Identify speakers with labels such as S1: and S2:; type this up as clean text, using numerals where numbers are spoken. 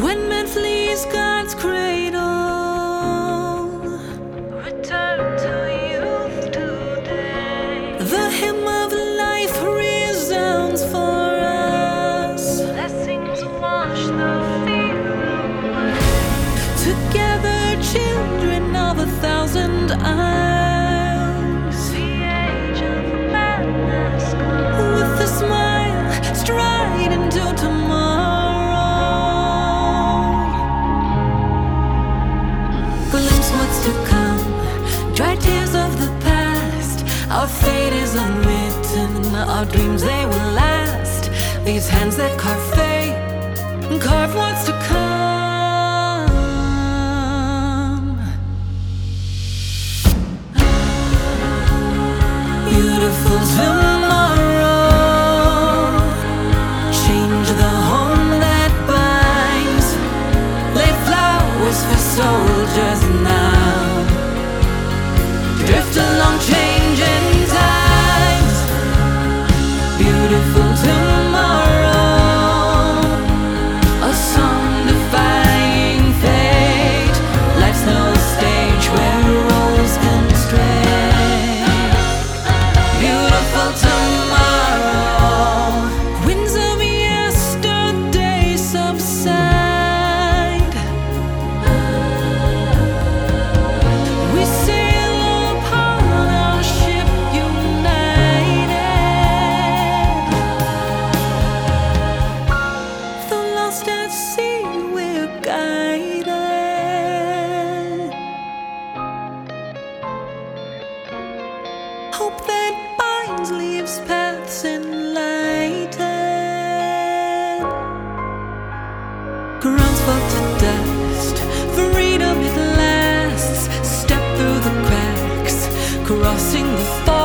S1: When man flees God's cradle, return to youth today. The hymn of life resounds for us. Blessings wash the fear away. Together, children of 1,000 isles, the age of madness comes. With a smile, stride into tomorrow. Glimpse what's to come, dry tears of the past. Our fate is unwritten, our dreams they will last. These hands that carve fate, carve what's to come. Beautiful tomorrow, change the home that binds. Lay flowers for soldiers now. Drift along changing times. Beautiful tomorrow, a song defying fate. Life's no stage where roles can stray. Beautiful tomorrow, winds of yesterday subside. We sail upon our ship united. Though lost at sea, we're guided. Hope that binds, leaves paths enlightened. Grounds fall to dust, freedom it lasts. Step through the cracks, crossing the